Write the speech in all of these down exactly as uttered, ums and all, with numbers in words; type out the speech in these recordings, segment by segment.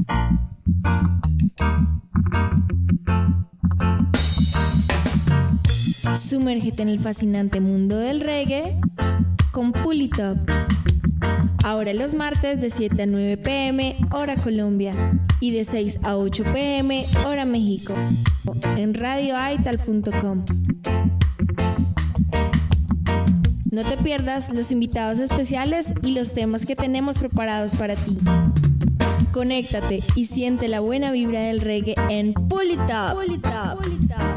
Sumérgete en el fascinante mundo del reggae con Pull It Up. Ahora los martes de siete a nueve pm hora Colombia y de seis a ocho pm hora México en radio aital punto com. No te pierdas los invitados especiales y los temas que tenemos preparados para ti. Conéctate y siente la buena vibra del reggae en Pull It Up. Pull It Up. Pull It Up.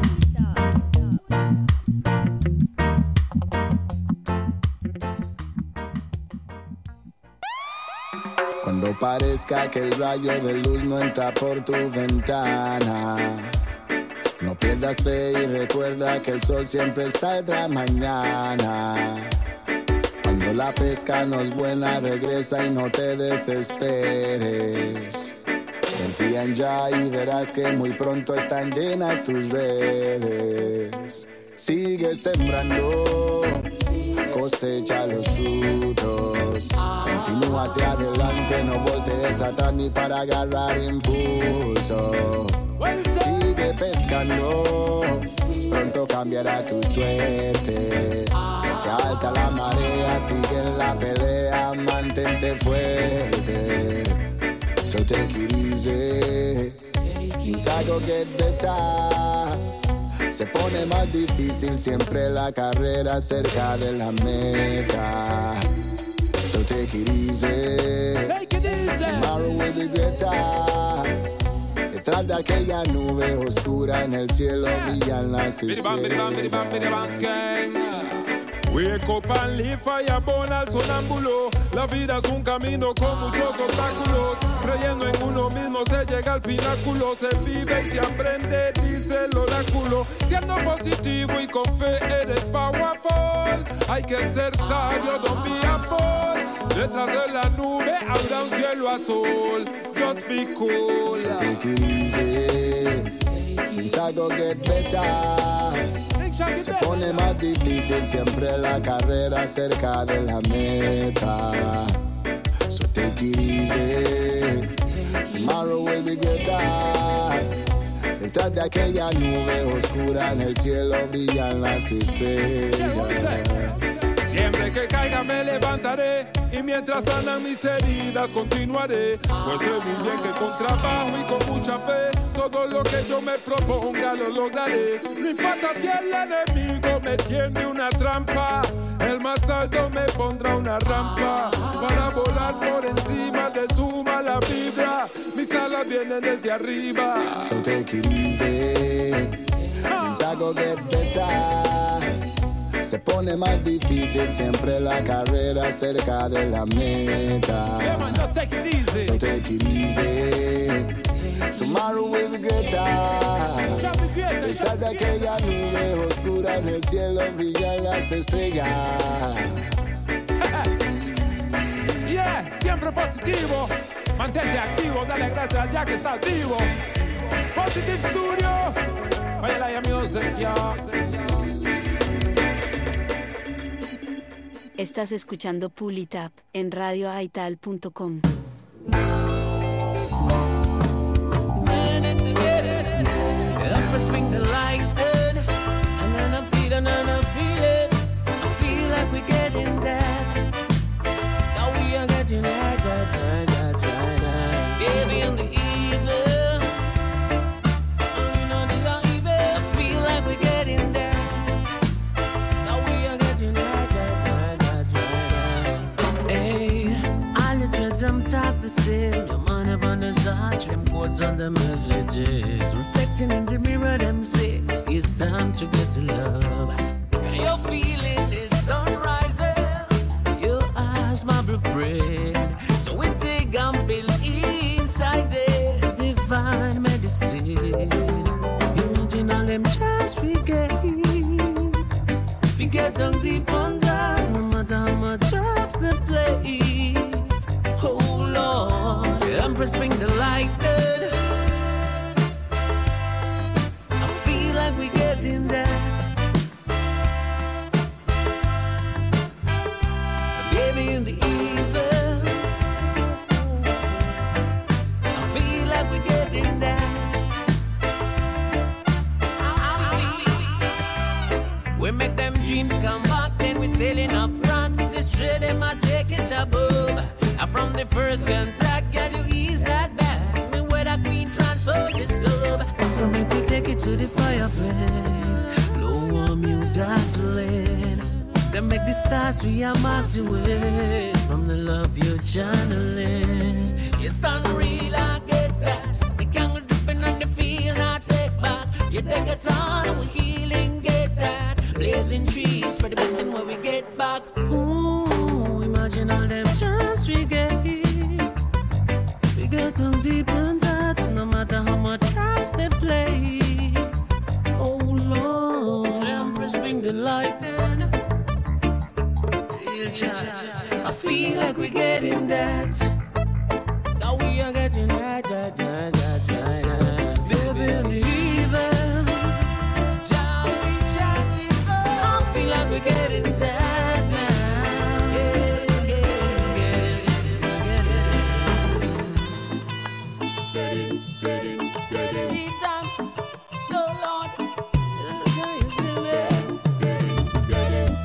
Cuando parezca que el rayo de luz no entra por tu ventana, no pierdas fe y recuerda que el sol siempre saldrá mañana. Cuando la pesca no es buena, regresa y no te desesperes. Confía en ya y verás que muy pronto están llenas tus redes. Sigue sembrando, cosecha los frutos. Continúa hacia adelante, no voltees atrás ni para agarrar impulso. Sigue pescando, pronto cambiará tu suerte. Se alta la marea, sigue en la pelea, mantente fuerte. So take it easy, things are gonna get better. Se pone más difícil siempre la carrera cerca de la meta. So take it easy, take it easy. Tomorrow will be better. Detrás de aquella nube oscura en el cielo brillan las estrellas. Wake up and live fire burn al sonámbulo. La vida es un camino con muchos obstáculos. Creyendo en uno mismo se llega al pináculo. Se vive y se aprende, dice el oráculo. Siendo positivo y con fe eres powerful. Hay que ser sabio, don't be a fool. Detrás de la nube habrá un cielo azul. Just be cool. So take it easy, things are gonna get better. Se pone más difícil siempre la carrera cerca de la meta. So take it easy, tomorrow will be better. Detrás de aquella nube oscura en el cielo brillan las estrellas. Siempre que caiga me levantaré y mientras sanan mis heridas continuaré. Pues sé muy bien que con trabajo y con mucha fe todo lo que yo me proponga lo lograré. No importa si el enemigo me tiende una trampa, el más alto me pondrá una rampa para volar por encima de su mala vibra. Mis alas vienen desde arriba. So take it easy, things are gonna get better. Se pone más difícil siempre la carrera cerca de la meta. Yeah, man, just take it easy. So take it easy, tomorrow will be greater. Detrás de aquella nube oscura en el cielo brillan las estrellas. Yeah, siempre positivo. Mantente activo, dale gracias ya que estás vivo. Positive Studio. Oye la music, yo. Estás escuchando Pull It Up en radio aital punto com. Talk the same, your man up on the side, trim quotes on the messages. Reflecting in the mirror, them say, it's time to get to love. Your feeling is sunrising, your eyes my blueprint. So we take and build inside it, divine medicine. Imagine all them chance we get, we get down deep under, no matter how much drops the play. Oh Lord, Empress bring the lightning. I feel like we getting that. Maybe in the evil, I feel first contact, girl, you ease that back. Me where the queen transfer this love. So make we take it to the fireplace. Blow warm you dazzling. Then make the stars we are marked away from the love you're channeling. It's unreal, I get that. The gang dripping on the field, I take back. You take it on, we healing, get that. Blazing trees for the blessing when we get back. Ooh, imagine all them chance we get. We get on deep in that, no matter how much trust they play. Oh Lord, Empress bring the lightning. I feel like we're getting that. Now we are getting that, that, that, that, that. Baby, leaving. Shall we chat it up? I feel like we're getting that now. Yeah, yeah, yeah, get it, get it, get it. Need time, oh Lord. Can you see me? Get it, get it.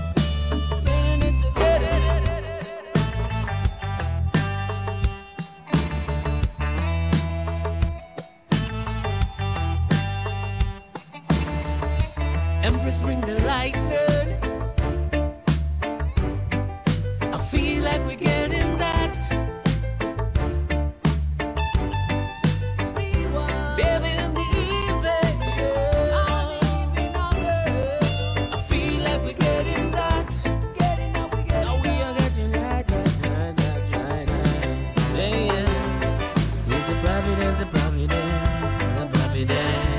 Empress bring the lightning. I feel like we're getting that. Baby in the evening, I feel like we're getting that. Now we are getting that, that, that, that, that, that. Yeah, yeah. It's a providence, a providence, a providence.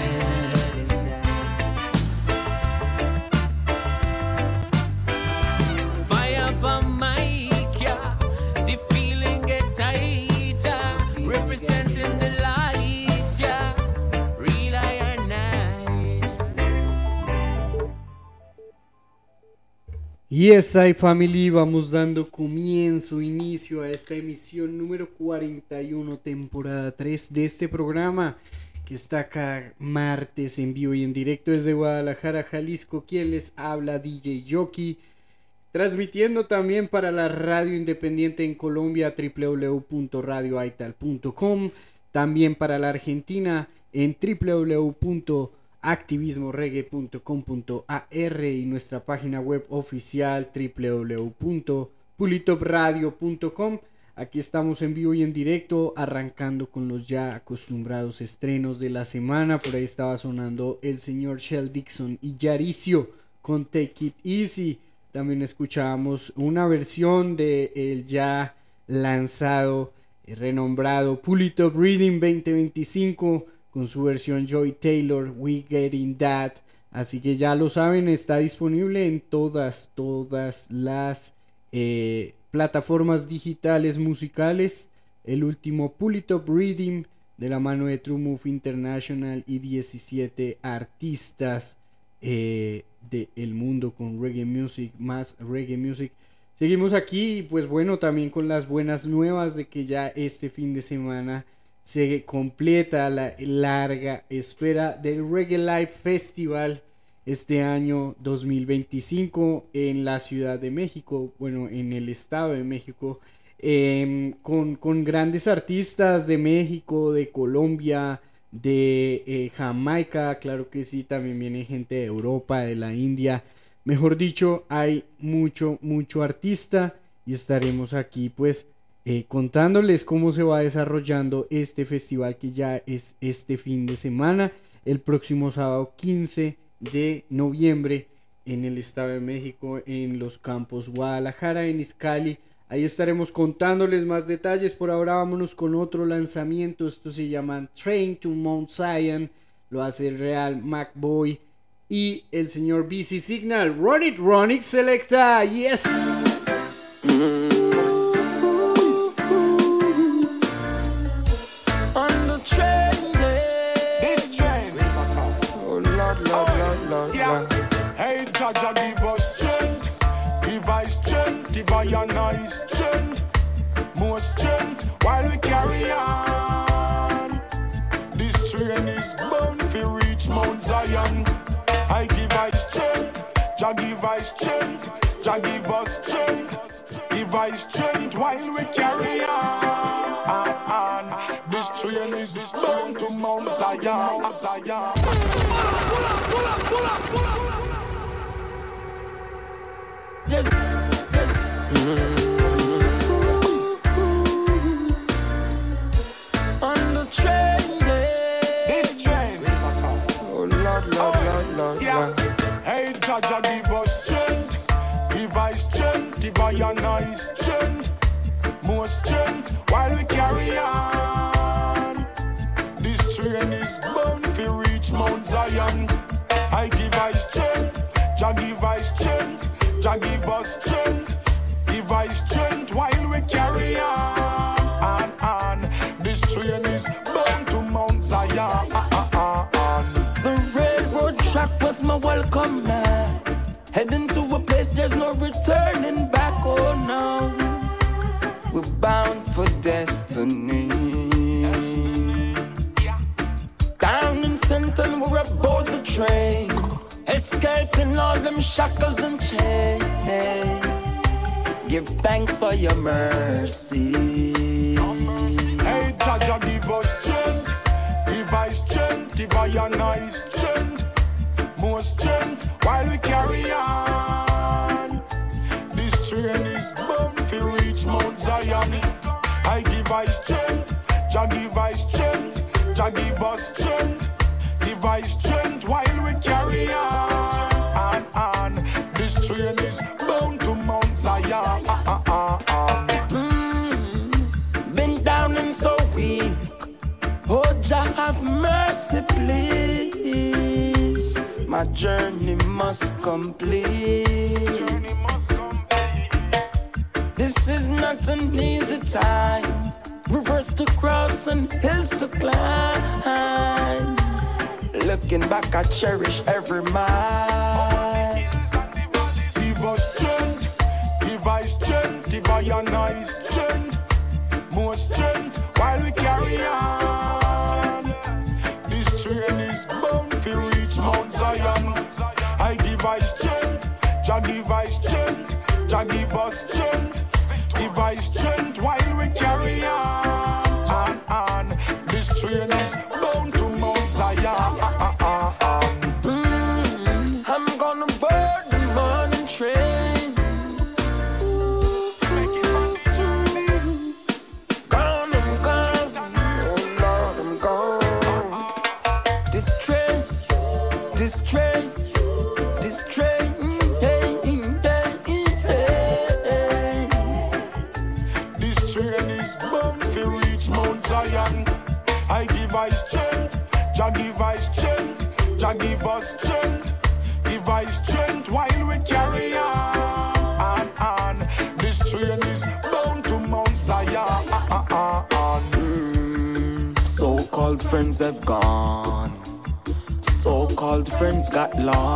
Y es ahí, family, vamos dando comienzo, inicio a esta emisión número cuarenta y uno, temporada tres de este programa que está cada martes en vivo y en directo desde Guadalajara, Jalisco. Quien les habla, D J Yoki, transmitiendo también para la radio independiente en Colombia, doble u doble u doble u punto radio aital punto com, también para la Argentina en doble u doble u doble u punto activismo reggae punto com punto a r y nuestra página web oficial doble u doble u doble u punto pulitop radio punto com. Aquí estamos en vivo y en directo, arrancando con los ya acostumbrados estrenos de la semana. Por ahí estaba sonando el señor Shell Dixon y Yaricio con Take It Easy. También escuchábamos una versión de el ya lanzado y renombrado Pulitop Reading veinte veinticinco con su versión Joy Taylor, We Getting That. Así que ya lo saben, está disponible en todas, todas las eh, plataformas digitales musicales. El último Pulitop Reading de la mano de True Move International y diecisiete artistas eh, del mundo con reggae music, más reggae music. Seguimos aquí y pues bueno, también con las buenas nuevas de que ya este fin de semana se completa la larga espera del Reggae Live Festival este año dos mil veinticinco en la Ciudad de México, bueno, en el Estado de México, eh, con, con grandes artistas de México, de Colombia, de eh, Jamaica, claro que sí, también viene gente de Europa, de la India. Mejor dicho, hay mucho, mucho artista y estaremos aquí pues Eh, contándoles cómo se va desarrollando este festival que ya es este fin de semana, el próximo sábado quince de noviembre en el Estado de México, en los campos Guadalajara, en Izcali. Ahí estaremos contándoles más detalles. Por ahora vámonos con otro lanzamiento. Esto se llama Train to Mount Zion, lo hace el Real McBoy y el señor B C Signal. Run it, run it, selecta, yes. Mm. Yeah. Hey, Jaja, give us strength, give us strength, give us your nice strength, more strength while we carry on. This train is bound to reach Mount Zion. I give us strength, Jah give us strength, Jah give us strength, give give us strength while we carry on. This train is bound to Mount Zion. Zion. Pull up, pull up, pull up, pull up, pull up. Just, just. On the train, yeah. This train. Oh Lord, Lord, Lord, Lord, yeah. Lord. Hey, Jaja, give us strength. Give us strength. Give us your nice strength. More strength while we carry on. This train is bound to reach Mount Zion. I give us strength. Jah give us strength. Jah give us strength. Give us strength while we carry on. On, on. This train is bound to Mount Zion. Uh, uh, uh, uh. The railroad track was my welcome mat. Heading to a place there's no returning back. Oh no, we're bound for destiny. destiny. Yeah. Down in Centon we're aboard the train, escaping all them shackles and chains. Give thanks for your mercy. Hey, Jaja, give us strength. Give us strength. Give us your nice strength. More strength while we carry on. This train is bound to reach Mount Zion. I give us strength. Jah give us strength. Jah give us strength. Give us strength while we carry on. On, on. This train is bound to Mount Zion. Uh, uh, uh, uh. Mm. Been down and so weak. Oh, Jah have mercy, please. My journey must complete. Journey must complete. This is not an easy time. Rivers to cross and hills to climb. Looking back, I cherish every mile. Give us strength, give us strength, give us your nice strength. More strength while we carry on. This train is bound to reach Mount Zion. I give us strength, Jah give us strength, Jah give us strength. Give us strength while we carry on. On, on. This train is bound to Mount Zion. Uh, uh, uh, uh. Mm, I'm gonna board the morning train. Make it on the journey. Gone, I'm gone. Oh Lord, I'm gone. This train, this train, this train. Hey, hey, hey. This train is bound to reach Mount Zion. I give us strength, Jah give us strength, Jah give us strength, give us strength while we carry on. On, on. This train is bound to Mount Zion. Uh, uh, uh, uh. Mm. So-called friends have gone. So-called friends got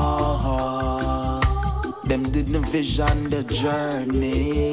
lost. Them didn't vision the journey.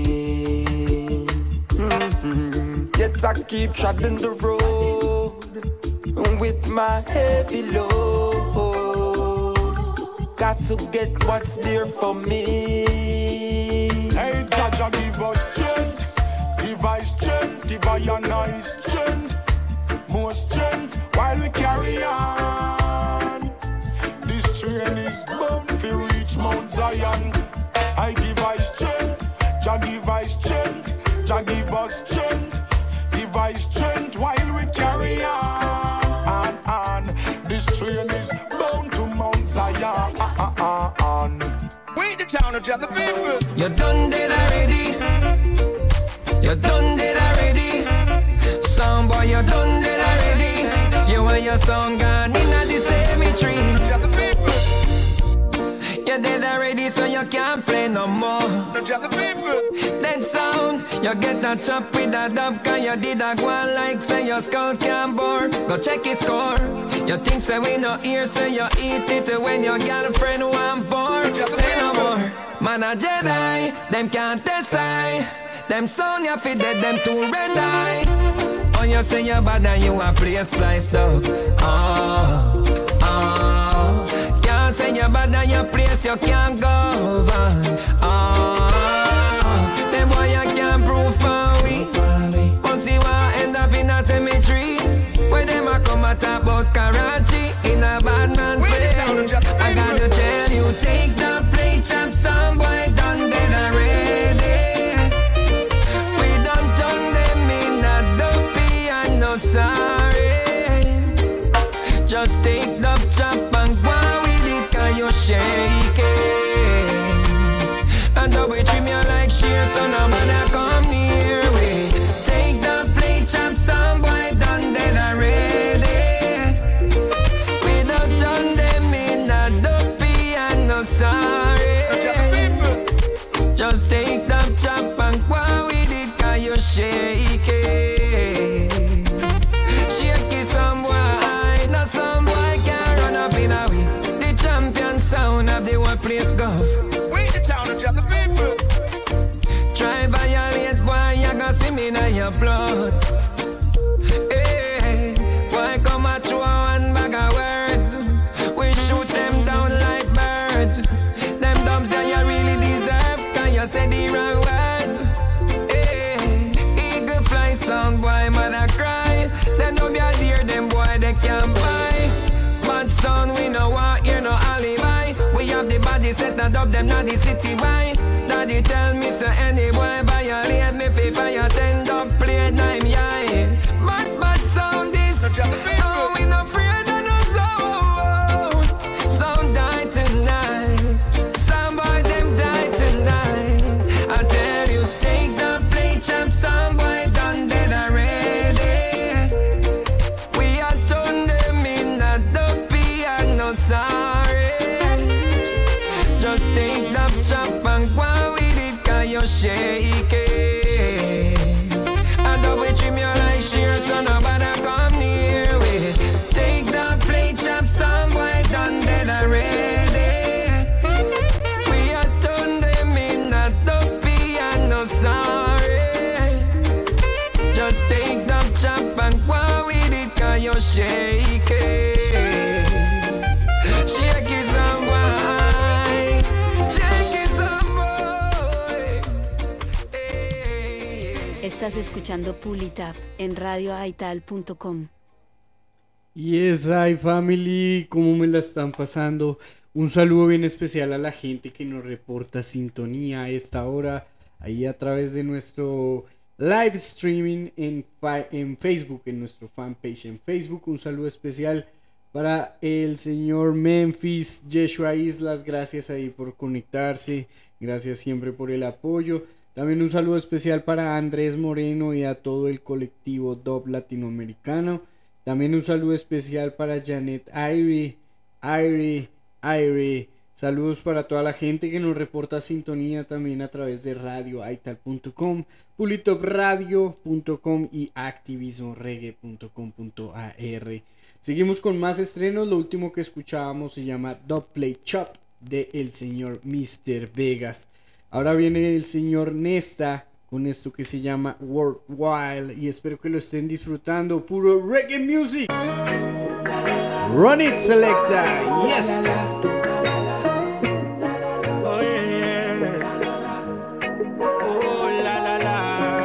Mm-hmm. Yet I keep treading the road with my heavy load. Got to get what's there for me. Hey, Jaja, give us strength. Give us strength. Give us your nice strength. More strength while we carry on. This train is bound to reach Mount Zion. I give us strength. Jah give us strength. Jah give us strength. Give us strength while we carry on. On, on. This train is bound to Mount Zion. Uh, uh, uh, on. Wait the town of Jah the people. You done dead already. You done dead already. Sound boy, you done dead already. You and your son gone in the cemetery. Jah the people. You're dead already, so you can't play no more. Jah the people. Dead sound. You get a chop with a dub, cause you did a go on like say your skull can't bore. Go check his score. You think say we no ear, say you eat it when your girlfriend want bored. Say no more. Man a Jedi, them can't decide. Them son you fit dead, them two red eye. Oh, you say you bad and you a play splice though. Oh, oh. You say you bad and you place you can't go over. Oh, them boy Just take the chop and go with it, cause you're shaking. And double trim you like sheer, so no matter come near me. Take the plate, chop some boy done dead already. We don't turn them in a dopey and no sorry. Just take the chop and go with it, cause you're shaking. Shaky some boy, no some boy can run up in a way. The champion sound of the whole place go. We the town of the people. Try violate, boy, you gonna swim in your blood. Hey, boy, come at you one bag of words. We shoot them down like birds. Them dubs that you really deserve, cause you said the wrong words. Hey, eagle fly sound, boy, mother cry. Them dub you dear, them boy, they can't buy. Bad sound, we no want, you no alibi. We have the body set and dub them, not the city boy. Daddy tell me, say, any boy violate me, fi fire ten dub play nine, yeah. Bad, bad sound this, oh, we no afraid of no sound. Sound die tonight, some boy them die tonight. I tell you, take the plate, champ, some boy done dead already. We are turned them in a dopey and no sorry. Just take the chop and go with it, cause you're shaking. And double trim you like sheer, so nobody come near we. Take the plate, chop, some boy done dead already. We are turned them in a dopey and no sorry. Just take the chop and go with it, cause you're shaking. Shaky some boy, shaky some boy. Hey. Estás escuchando Pull It Up en radio aital punto com. Yes, hi family, ¿cómo me la están pasando? Un saludo bien especial a la gente que nos reporta sintonía a esta hora, ahí a través de nuestro live streaming en, fa- en Facebook, en nuestro fanpage en Facebook. Un saludo especial para el señor Memphis, Yeshua Islas, gracias ahí por conectarse, gracias siempre por el apoyo. También un saludo especial para Andrés Moreno y a todo el colectivo Dub latinoamericano. También un saludo especial para Janet Airi, Airi, Airi. Saludos para toda la gente que nos reporta sintonía también a través de radio aital punto com, pulitopradio punto com y activismo reggae punto com punto a r. Seguimos con más estrenos. Lo último que escuchábamos se llama Dub Play Chop de el señor mister Vegas. Ahora viene el señor Nesta con esto que se llama World Wild y espero que lo estén disfrutando. Puro reggae music. Run it, selecta. Yes. Oh yeah, oh la la la.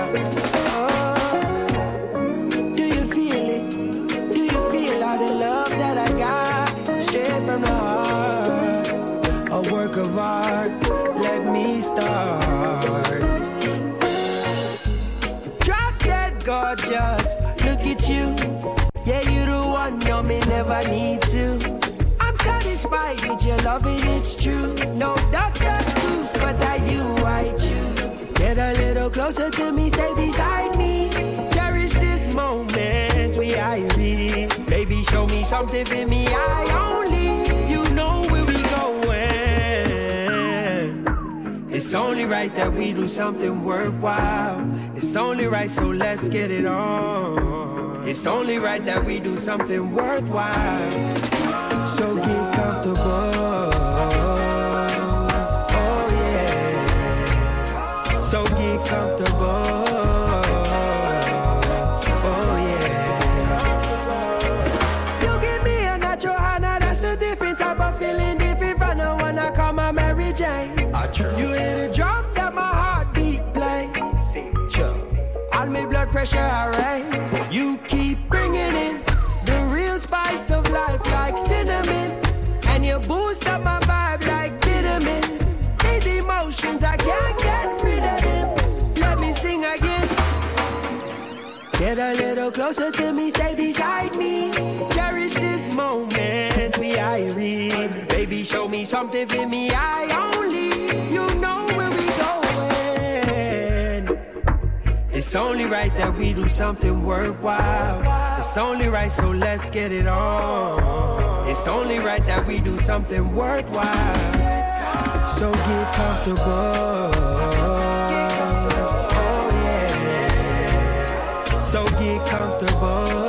Oh. Do you feel it? Do you feel all the love that I got straight from the heart? A work of art. Let me start. Drop dead gorgeous. Look at you. Yeah, you the one. No, me never need to. I'm satisfied with your loving, it's true. No Doctor Bruce, but I you I choose. Get a little closer to me, stay beside me. Cherish this moment we I be. Baby, show me something for me, I only. You know where we going. It's only right that we do something worthwhile. It's only right, so let's get it on. It's only right that we do something worthwhile. So get comfortable. Oh yeah. So get comfortable. Oh yeah. You give me a natural hand, that's a different type of feeling. Different from the one I call my Mary Jane. You hear the drum that my heartbeat plays. All my blood pressure I raise. You keep bringing in the real spice of life like cinnamon. And you boost up my vibe like vitamins. These emotions, I can't get rid of them. Let me sing again. Get a little closer to me, stay beside me. Cherish this moment Baby, show me something for me, I only. You know where we going. It's only right that we do something worthwhile. It's only right, so let's get it on. It's only right that we do something worthwhile. So get comfortable. Oh yeah. So get comfortable.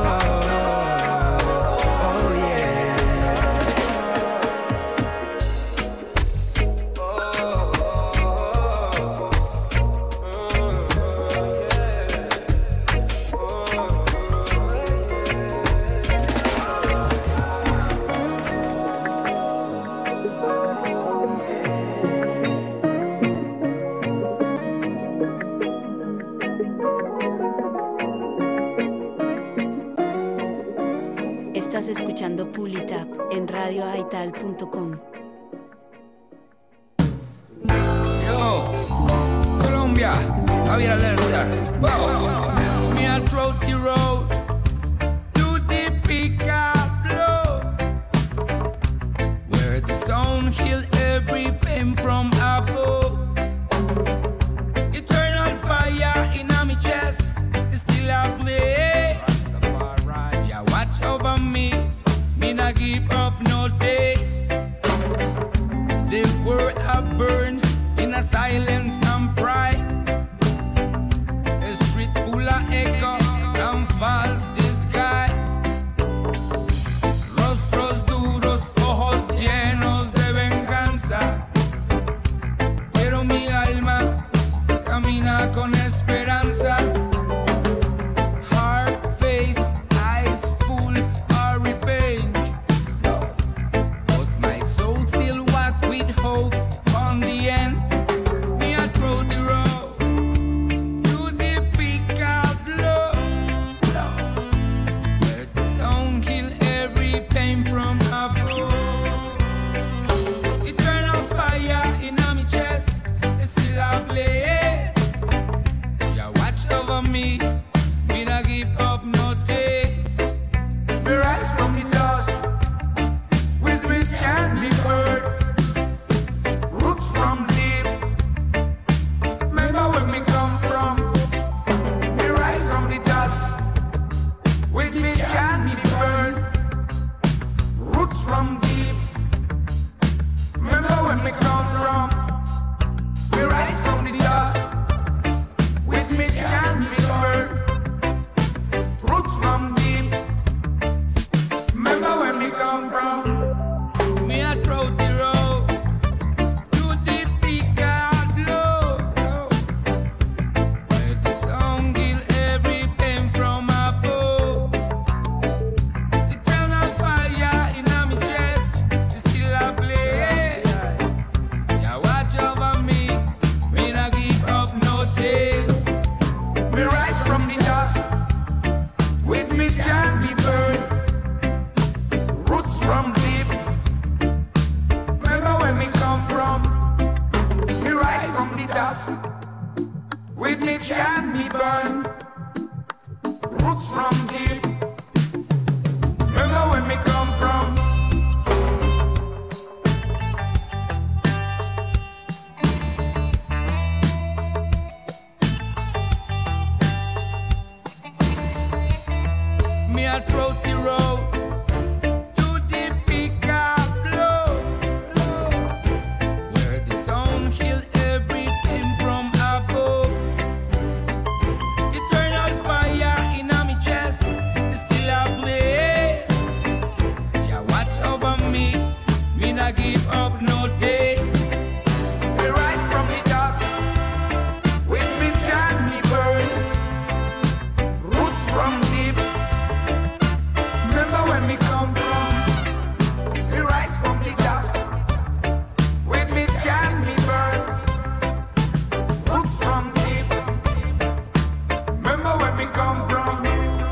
Estás escuchando Pull It Up en radio aital punto com. Yo, Colombia, Javier Alerta. Wow. Me a throat the road to the pickup blow, where the sound heal every pain from above. Eternal fire in my chest is still a blaze. Yeah, watch over me, me not give up no days. The world I burn in a silence and pride. A street full of echo and false disguise. Rostros duros, ojos llenos de venganza. Pero mi alma camina con esperanza. Heart, face, eyes full of revenge. But my soul still walk with hope on the end. Me a throw the road to the pickup blow, where the sound kill every pain from above. Eternal fire in my chest is still a blaze. Yeah, watch over me, me not give up no days. We rise from the dust with which can be heard. Roots from deep, remember where we come from. We rise from the dust with which can be heard. Roots from deep, remember where we come from. We rise from the dust with which can be heard. Roots from deep, remember where we come from. Me a throw the road to the pickup blow, where the sound kill every pain from above. Eternal fire in my chest is still a blaze. Yeah, watch over me, me not give up no days. We rise from the dust with me can be burned. Roots from deep, remember where we come from. We rise from the dust with me can be burned. Roots from deep, remember where we come from. Me a throw the road to the pickup blow, where the sound heal every pain from above. Eternal fire in my chest is still a blaze. Yeah, watch over me, me not give up no days. We rise from the dust with me can be burned. Roots from deep, remember where we come from. We rise from the dust with me can be burned. Roots from deep, remember where we come from.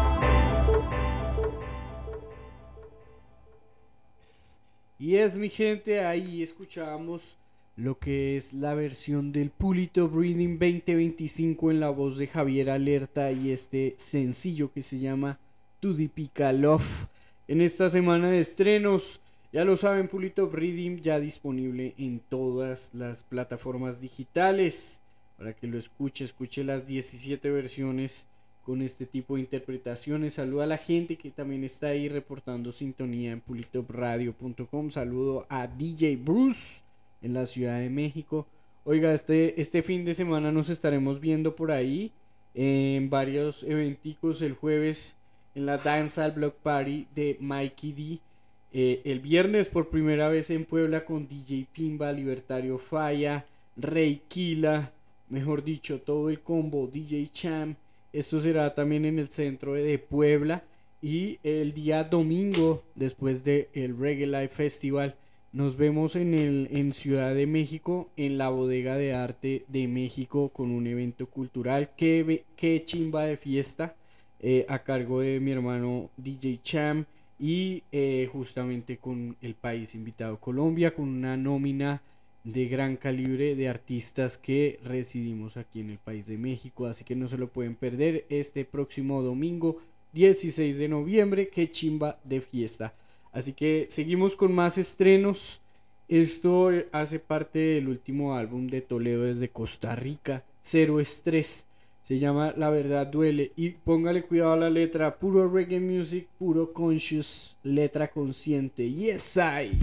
Y es, mi gente, ahí escuchábamos lo que es la versión del Pull It Up Reading veinte veinticinco en la voz de Javier Alerta y este sencillo que se llama To The Pickup Love. En esta semana de estrenos Ya lo saben, Pulitop Rhythm ya disponible en todas las plataformas digitales. Para que lo escuche, escuche las diecisiete versiones con este tipo de interpretaciones. Saludo a la gente que también está ahí reportando sintonía en pulitop radio punto com. Saludo a D J Bruce en la Ciudad de México. Oiga, este, este fin de semana nos estaremos viendo por ahí en varios eventicos. El jueves en la Dancehall Block Party de Mikey D. Eh, el viernes por primera vez en Puebla con D J Pimba, Libertario Falla, Rey Kila, mejor dicho, todo el combo, D J Cham. Esto será también en el centro de Puebla. Y el día domingo, después del Reggae Live Festival, nos vemos en, el, en Ciudad de México, en la Bodega de Arte de México, con un evento cultural. Qué, qué chimba de fiesta, eh, a cargo de mi hermano D J Cham. Y eh, justamente con el país invitado Colombia, con una nómina de gran calibre de artistas que residimos aquí en el país de México, así que no se lo pueden perder este próximo domingo dieciséis de noviembre. Qué chimba de fiesta. Así que seguimos con más estrenos. Esto hace parte del último álbum de Toledo desde Costa Rica, Cero Estrés. Se llama La Verdad Duele. Y póngale cuidado a la letra. Puro reggae music, puro conscious, letra consciente. Yes, I.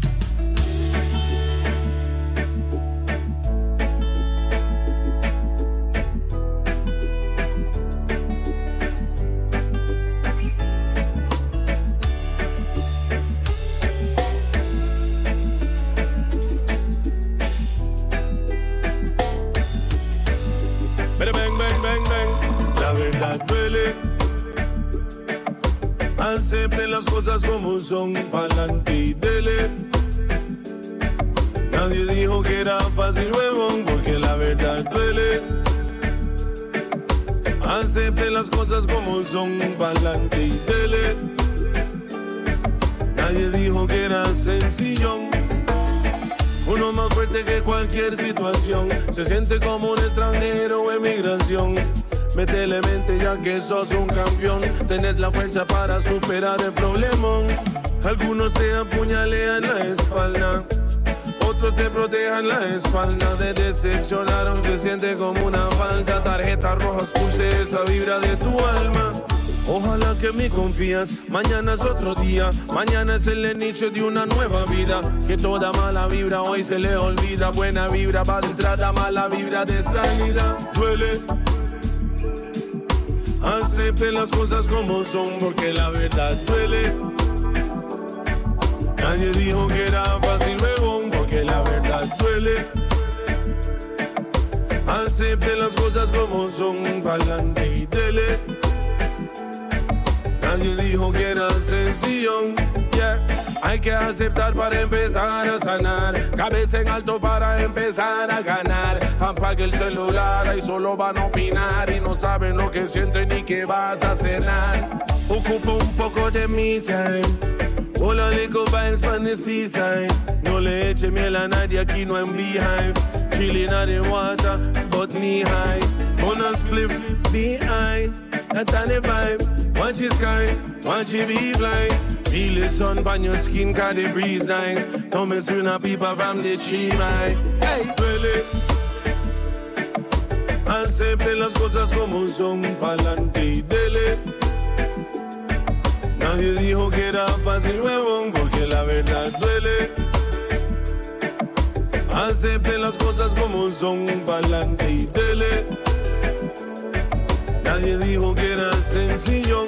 Duele. Acepte las cosas como son, pa'lante y dele. Nadie dijo que era fácil, huevón, porque la verdad duele. Acepte las cosas como son, pa'lante y dele. Nadie dijo que era sencillo. Uno más fuerte que cualquier situación. Se siente como un extranjero o emigración. Métele mente ya que sos un campeón. Tenés la fuerza para superar el problemón. Algunos te apuñalean la espalda, otros te protejan la espalda. Te decepcionaron, se siente como una falta. Tarjetas rojas, pulse esa vibra de tu alma. Ojalá que me confías, mañana es otro día. Mañana es el inicio de una nueva vida. Que toda mala vibra hoy se le olvida. Buena vibra va de entrada, mala vibra de salida. Duele. Acepte las cosas como son, porque la verdad duele. Nadie dijo que era fácil, huevón, porque la verdad duele. Acepte las cosas como son, pa'lante y dele. Nadie dijo que era sencillo, yeah. Hay que aceptar para empezar a sanar. Cabeza en alto para empezar a ganar. Apague el celular, ahí solo van a opinar y no saben lo que sienten ni qué vas a cenar. Ocupa un poco de me time. Hola, little vibes pan the seaside. No le eche miel a nadie, aquí no hay beehive. Chilling at the water, but knee high. On a spliff, behind. That on the vibe. Watch the sky, watch it be blind. Feel the sun on your skin, cause the breeze nice. Come and soon a people from the tree, man. Hey, duele. Acepte las cosas como son, pa'lante y dele. Nadie dijo que era fácil, huevón, porque la verdad duele. Acepte las cosas como son, pa'lante y dele. Nadie dijo que era sencillo.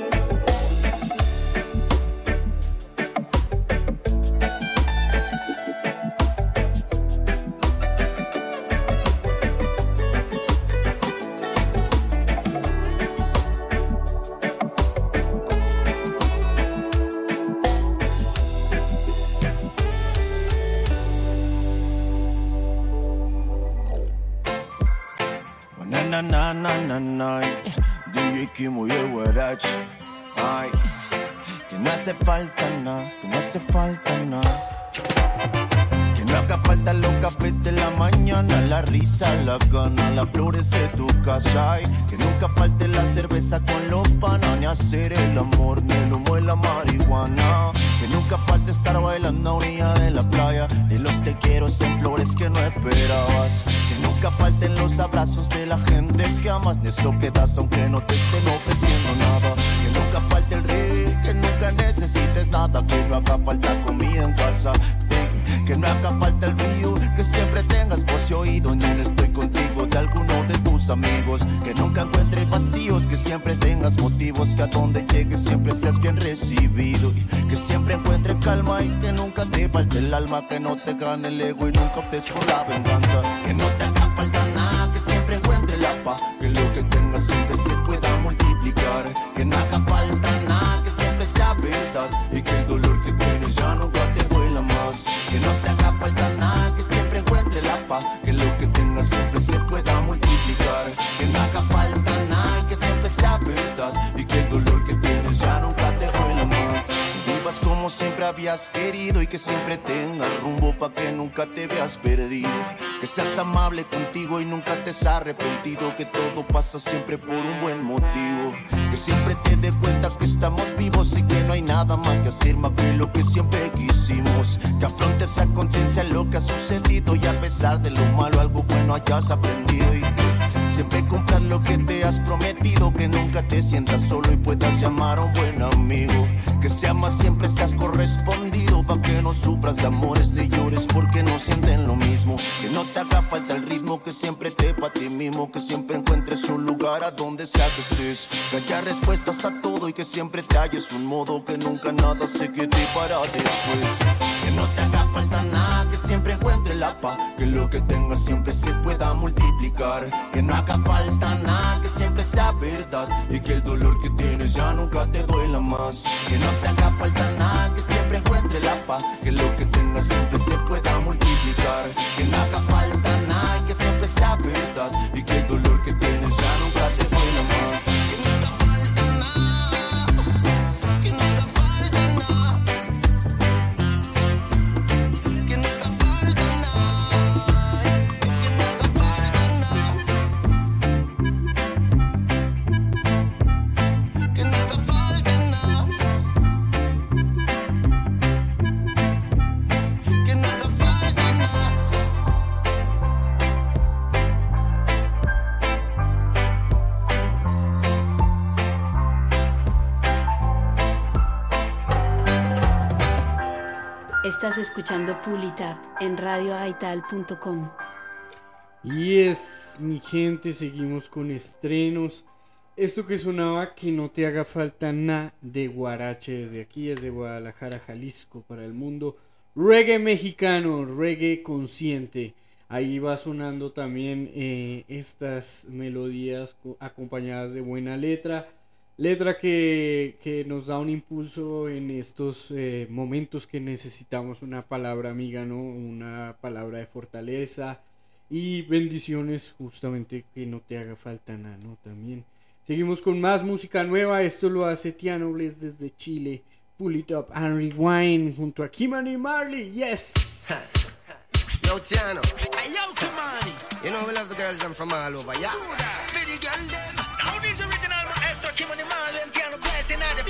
Na na na na na, dije que muy guarache, ay, que no hace falta nada, que no hace falta nada, que no haga falta los cafés de la mañana, la risa, la gana, las flores de tu casa, ay, que nunca falte la cerveza con los panas, ni hacer el amor, ni el humo de la marihuana, que nunca nunca falta estar bailando a orilla de la playa. De los te quiero en flores que no esperabas. Que nunca falten los abrazos de la gente que amas. De eso que das aunque no te estén ofreciendo nada. Que nunca falte el rey, que nunca necesites nada. Que no haga falta comida en casa. Que no haga falta el río, que siempre tengas voz y oído. Ni estoy contigo de alguno de tus amigos. Que nunca encuentres vacíos, que siempre tengas motivos. Que a donde llegues siempre seas bien recibido. Que siempre encuentres calma y que nunca te falte el alma. Que no te gane el ego y nunca optes por la venganza. Que no te haga falta nada, que siempre encuentres la paz. Que lo que tengas siempre se pueda multiplicar. Que no haga falta nada, que siempre sea verdad. Y que el dolor que tienes ya nunca te duela más. Que no te haga falta nada, que siempre encuentre la paz. Que lo que tengas siempre se pueda multiplicar. Que no haga falta nada, que siempre sea verdad. Y que el dolor que tienes ya nunca te duela más. Que vivas como siempre habías querido. Y que siempre tengas rumbo pa' que nunca te veas perdido. Que seas amable contigo y nunca te has arrepentido. Que todo pasa siempre por un buen motivo. Que siempre te des cuenta que estamos vivos. Y que no hay nada más que hacer más que lo que siempre quisimos. Que afrontes esa conciencia lo que ha sucedido. Y a pesar de lo malo algo bueno hayas aprendido. Y siempre cumplas lo que te has prometido. Que nunca te sientas solo y puedas llamar a un buen amigo. Que si amas siempre seas correspondido. Pa' que no sufras de amores ni llores porque no sienten lo mismo. Que no te haga falta el ritmo, que siempre te pa' ti mismo. Que siempre encuentres un lugar a donde sea que estés. Que haya respuestas a todo y que siempre te halles un modo. Que nunca nada se quede para después. Que no te haga falta nada, que siempre encuentres la paz. Que lo que tengas siempre se pueda multiplicar. Que no haga falta nada, que siempre sea verdad. Y que el dolor que tienes ya nunca te duela más. Que no te haga falta nada, que siempre encuentres la paz. Que lo que tengas siempre se pueda multiplicar. Que no haga falta nada, que siempre sea verdad. Y que el dolor que tienes ya nunca te duela más. Que no haga falta nada, que no haga falta nada. Que no haga falta nada, que no haga falta nada. Que no haga falta nada. Que no haga falta nada. Estás escuchando Pull It Up en radio aital punto com. Y es, mi gente, seguimos con estrenos. Esto que sonaba, Que no te haga falta nada, de Guarache, desde aquí, desde Guadalajara, Jalisco, para el mundo. Reggae mexicano, reggae consciente. Ahí va sonando también eh, estas melodías acompañadas de buena letra. Letra que, que nos da un impulso en estos eh, momentos que necesitamos una palabra amiga, ¿no? Una palabra de fortaleza y bendiciones, justamente, que no te haga falta nada, ¿no? También seguimos con más música nueva. Esto lo hace Tiano Bless desde Chile. Pull It Up and Rewind junto a Kimani Marley. Yes. Yo Tiano. Hey yo Kimani. You know we love the girls them from all over, yeah. For the girl them. Now this original maestro Kimani Marley and Tiano Bless in the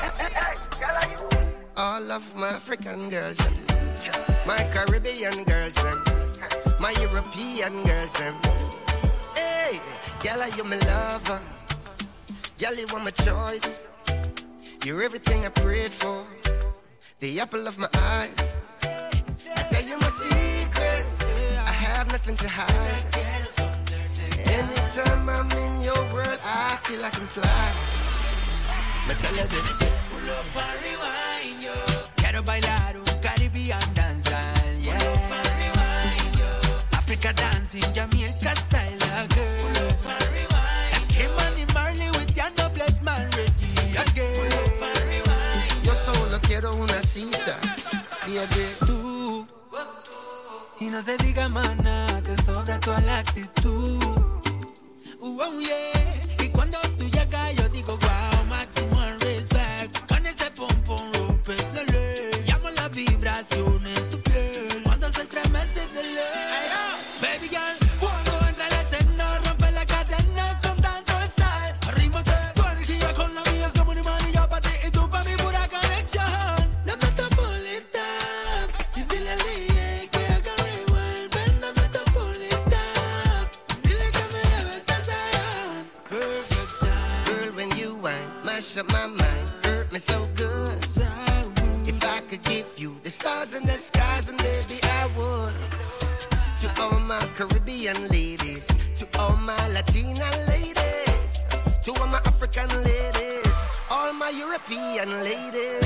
place. All of my African girls them, my Caribbean girls them, my European girls them. Hey, girl, you my lover. Girl, you want my choice. You're everything I prayed for. The apple of my eyes. I tell you my secrets. I have nothing to hide. Anytime I'm in your world, I feel I can fly. But tell you this. Pull up and rewind, yo. Quiero bailar un Caribbean dancehall, yeah. Pull up and rewind, yo. Africa dancing, Jamaica style, girl. Pull up and rewind, yo. Kimani Marley with Tiano Bless man ready again. Pull up and rewind, yo. Yo solo quiero una cita, baby. Tú, y no se diga más nada, te sobra toda la actitud. Uh, oh yeah, y cuando tú llegas yo digo wow, maximum respect. Con ese pom pom rompes la ley. Llamo la vibración en tu piel cuando se estremece de ley. Baby girl, cuando entra la escena rompe la cadena con tanto style. Arrímate, tu energía con la mía es como un imán y yo pa' ti y tú pa' mi pura conexión. No me está por Caribbean ladies, to all my Latina ladies, to all my African ladies, all my European ladies.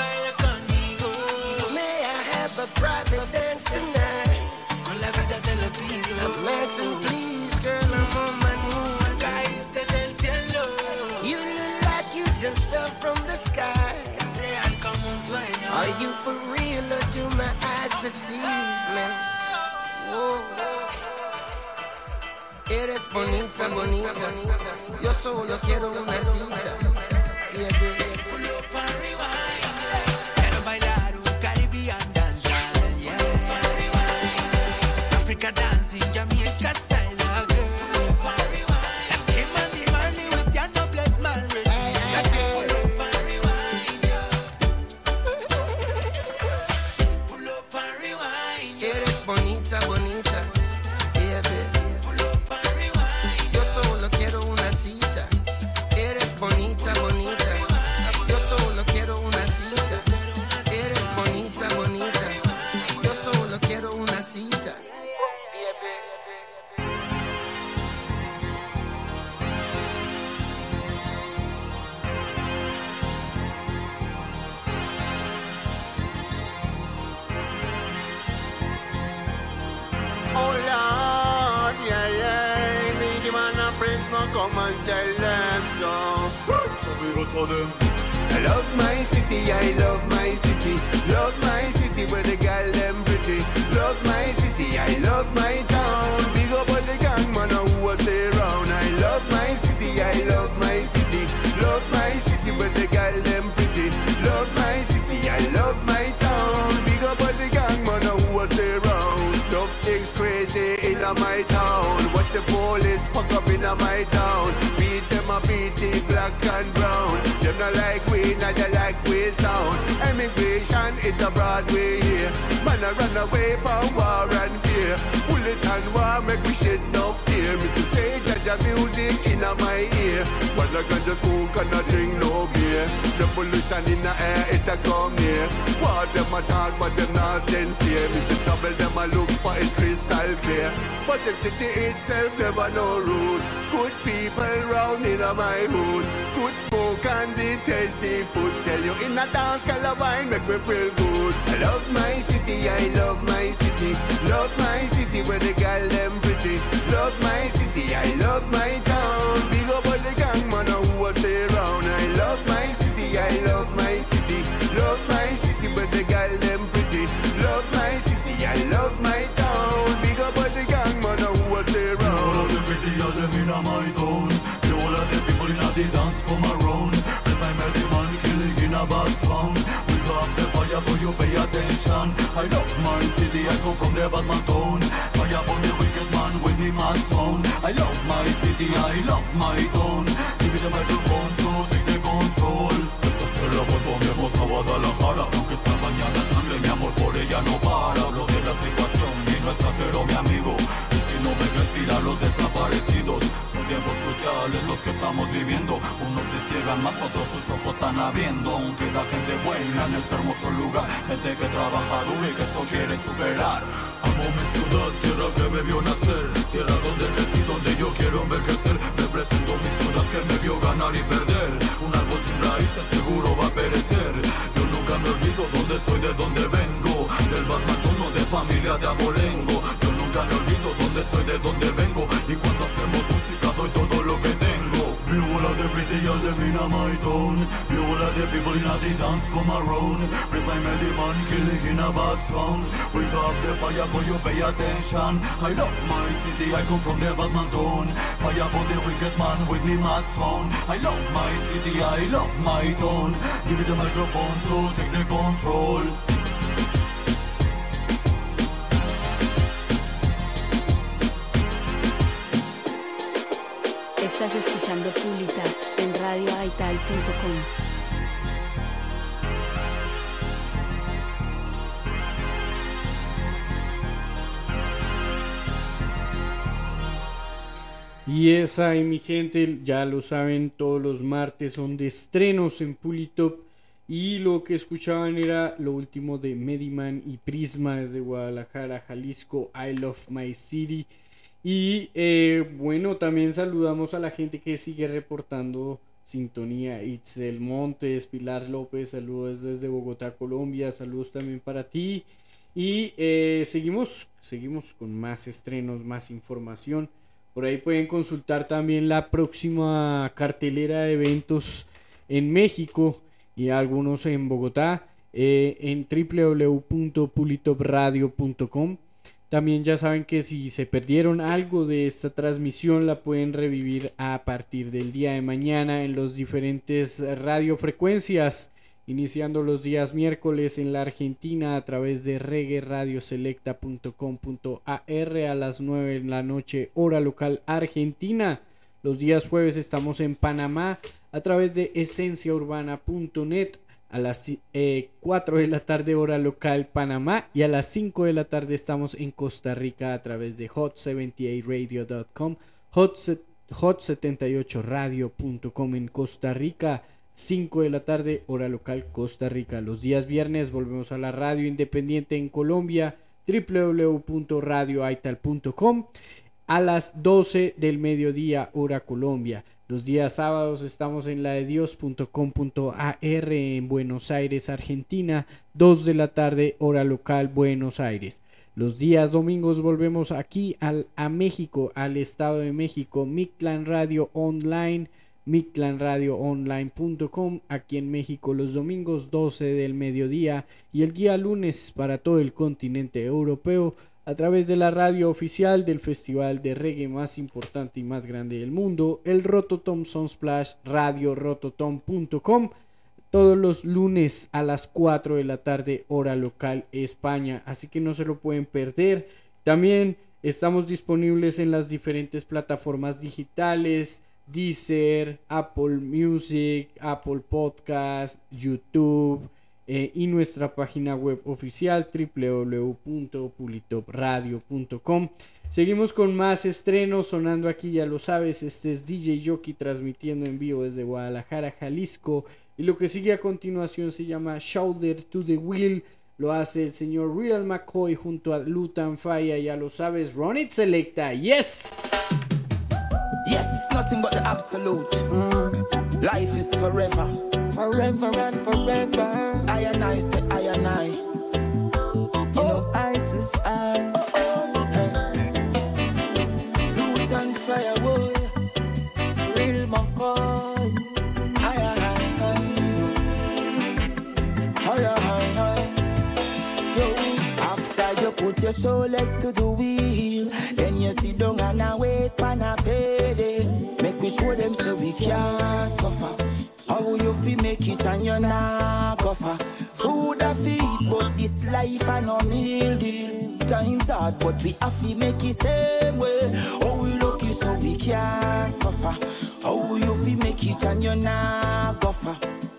May I have a private dance tonight? Con la vida te lo pido. I'm asking please, girl, I'm on my knees. Caíste del cielo. You look like you just fell from the sky. Real como un sueño. Are you for real or do my eyes deceive me? Whoa. Eres bonita, bonita. Yo solo quiero una cita. Yeah, baby. Africa dancing, Jamaica style, girl. Let's give money, money with your noblest marriage. Pull up and rewind, yeah. Pull up and rewind, yeah. Eres bonita, bonita, baby. Pull up and rewind. Yo solo quiero una cita. Eres bonita, bonita. Yo solo quiero una cita. Eres bonita, bonita. Yo solo quiero una cita. Oh Lord, yeah, yeah. Me the man a Prisma, come and tell them so. So we go for them. I love my city, I love my city. Love my city where the girl them pretty. Love my city, I love my town. Big up all the gang man who was there around. I love my city, I love my city. Love my city where the girl them pretty. Love my city, I love my town. Big up all the gang man who was there around. Tough things crazy in my town. Watch the police fuck up in my town. Beat them a beat it black and brown. Them not like we, not they like we sound. Immigration is a Broadway here. Man a run away from war and fear. Bullet and war make me shed no fear. Mister say Jaja music in my ear. But I can just cook and I drink no beer. The pollution in the air it a come near. What them a talk but them not sincere. Mister Trouble them a look for it crystal clear. But the city itself never no rude. Good people round in my hood. Good smoke and the tasty food. Tell you in a dance color wine make me feel good. I love my city, I love my city. Love my city where the girl them pretty. Love my city, I love my town. Big up all the gang man who was there around. I love my city, I love my city. Love my city where the girl them pretty. Love my city, I love my town. Big up all the gang man who was there around. All of the pretty, all them in my town. All of the people in the dance come around. As my melody man killing in a bad sound. We got the fire for you, pay attention. I love my city, I come from the Batman town. Fire upon the wicked man with the mad sound. I love my city, I love my town. Give me the microphone so take the control. Esto es el amor, tomemos a Guadalajara. Aunque esta mañana sangre, mi amor por ella no para. Hablo de la situación y no exagero, mi amigo. Y si no me respiran los desaparecidos. Son tiempos cruciales los que estamos viviendo. Unos se ciegan más, otros sus ojos están abriendo. Aún queda gente buena en este hermoso lugar. Gente que trabaja duro y que esto quiere superar. Amo mi ciudad, tierra que me vio nacer. Tierra donde crecí, donde yo quiero envejecer. Represento mi ciudad que me vio ganar y perder. Un árbol sin raíces seguro va a perecer. Yo nunca me olvido dónde estoy, de dónde vengo. Del Batman tono de familia de abolengo. Yo nunca me olvido dónde estoy, de dónde vengo. Y cuando hacemos música doy todo lo que tengo. Me all of the pretty girls them in my town. Me all of the people in the dance come around. Praise my melody man killing in a bad sound. We have the fire for you, pay attention. I love my city, I come from the Batman town. Fire upon the wicked man with me mad sound. I love my city, I love my town. Give me the microphone so take the control. Estás escuchando Pulita en radio aital punto com. Y esa y mi gente, ya lo saben, todos los martes son de estrenos en Pulitop. Y lo que escuchaban era lo último de Mediman y Prisma desde Guadalajara, Jalisco, I Love My City. Y eh, bueno, también saludamos a la gente que sigue reportando sintonía. Itzel Montes, Pilar López, saludos desde Bogotá, Colombia, saludos también para ti. Y eh, seguimos, seguimos con más estrenos, más información. Por ahí pueden consultar también la próxima cartelera de eventos en México y algunos en Bogotá eh, en w w w punto pulitop radio punto com. También ya saben que si se perdieron algo de esta transmisión la pueden revivir a partir del día de mañana en los diferentes radiofrecuencias, iniciando los días miércoles en la Argentina a través de reggae radio selecta punto com punto a r a las nueve de la noche hora local argentina. Los días jueves estamos en Panamá a través de esencia urbana punto net a las eh, cuatro de la tarde hora local Panamá, y a las cinco de la tarde estamos en Costa Rica a través de hot setenta y ocho radio punto com, hot, hot setenta y ocho radio punto com en Costa Rica, cinco de la tarde hora local Costa Rica. Los días viernes volvemos a la radio independiente en Colombia, w w w punto radio aital punto com, a las doce del mediodía hora Colombia. Los días sábados estamos en la de dios punto com punto a r en Buenos Aires, Argentina, dos de la tarde hora local Buenos Aires. Los días domingos volvemos aquí al, a México, al Estado de México, Mictlán Radio Online, mictlán radio online punto com, aquí en México los domingos doce del mediodía, y el día lunes para todo el continente europeo a través de la radio oficial del festival de reggae más importante y más grande del mundo, el Rototom Sunsplash, radio rototom punto com, todos los lunes a las cuatro de la tarde hora local España, así que no se lo pueden perder. También estamos disponibles en las diferentes plataformas digitales, Deezer, Apple Music, Apple Podcast, YouTube, Eh, y nuestra página web oficial w w w punto pulitop radio punto com. Seguimos con más estrenos sonando aquí, ya lo sabes, este es D J Jockey transmitiendo en vivo desde Guadalajara, Jalisco, y lo que sigue a continuación se llama Shoulder to the Wheel, lo hace el señor Real McCoy junto a Lutan Fire, ya lo sabes, Run It Selecta, yes! Yes, it's nothing but the absolute. Mm. Life is forever. Forever and forever. I and I say I and I. You know, ice is I. Root and firewood. Real McCoy. I and I. I and I. Yo, after you put your shoulders to the wheel, then you sit down and I wait for a payday. Make we show them so we can't suffer. How you feel make it and you're not offer food a feed, but this life a no meal deal. Times hard, but we have to make it same way. How we lucky so we can't suffer. How you feel make it and you're not offer.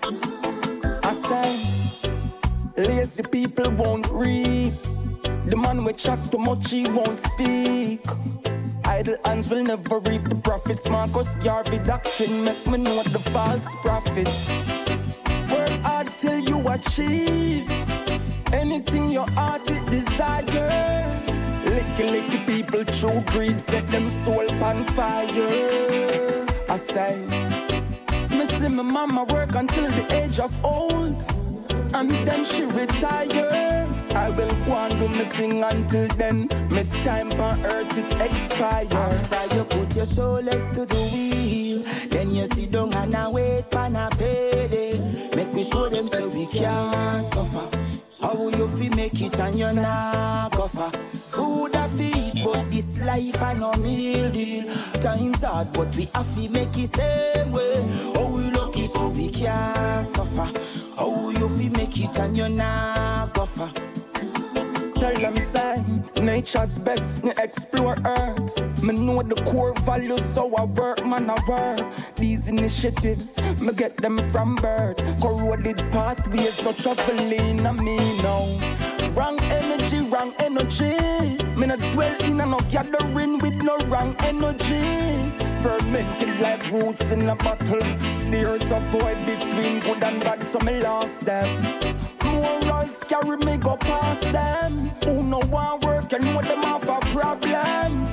I say, lazy people won't read. The man we chat too much, he won't speak. Idle hands will never reap the profits. Marcus Garvey doctrine make me know the false prophets. Work hard till you achieve anything your heart it desire. Licky licky people true greed set them soul on fire. I say, me see my mama work until the age of old, and then she retire. I will go and do my thing until then. My time on earth it expire. After you put your shoulders to the wheel, then you sit down and I wait for a payday. Make we show them so we can't suffer. How you feel make it and you're not offer food a feed, but this life a no meal deal. Times hard, but we have to make it same way. How we lucky so we can't suffer. How you feel make it and you're not offer. Tell them say, nature's best, me explore earth. Me know the core values, so I work, man I work. These initiatives, me get them from birth. Corroded pathways, no traveling, I mean no. Wrong energy, wrong energy. Me not dwell in and no gathering with no wrong energy. Fermented like roots in a bottle. There's a void between good and bad, so me lost them. Morals carry me go past them. Who no one work and know them have a problem. Rules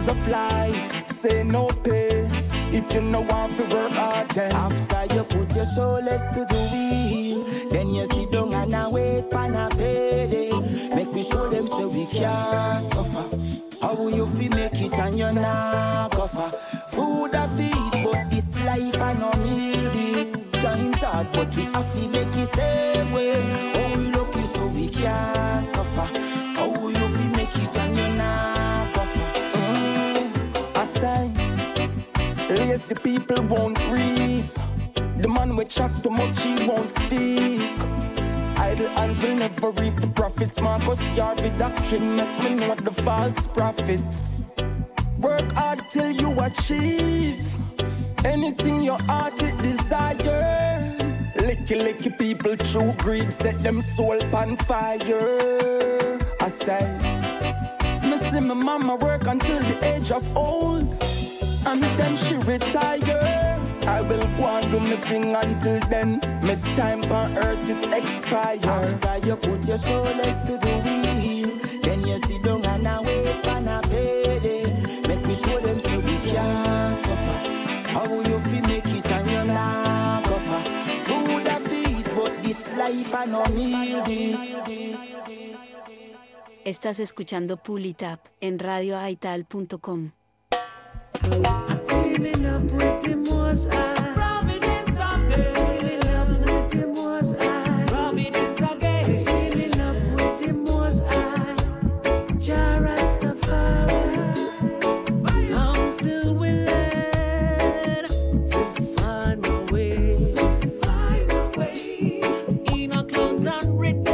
things of life. Say no pay if you know how to work hard then. After you put your shoulders to the wheel, then you sit down and a wait for a payday. Make we show them so we can't suffer. How will you feel make it and you're not offer? Food a feed, but this life I no meal deal. Times hard, but we have to make it same way. Oh, we lucky so we can't suffer. How will you feel make it and you're not offer? Mm, I say, lazy people won't reap. The man we chat too much, he won't speak. Idle hands will never reap the profits. Marcus Garvey doctrine make me know the false prophets. Work hard till you achieve anything your heart it desire. Licky licky people through greed set them soul on fire. I say, me see my mama work until the age of old, and then she retire. I will go and do my thing until then. My time on earth it expire. After you put your shoulders to the wheel, then you sit down and a wait for a payday. Make we show them so we can't suffer. How will you feel make it and you're not offer? Food a feed, but this life I no meal deal. Estás escuchando Pull It Up en radio aital punto com. Teaming up with the Most High. Providence again. Teaming up with the Most High. Providence again. Teaming up with the Most High. Jah Rastafari. I'm still willing to find a way. Find a way. In a clouds and rhythms.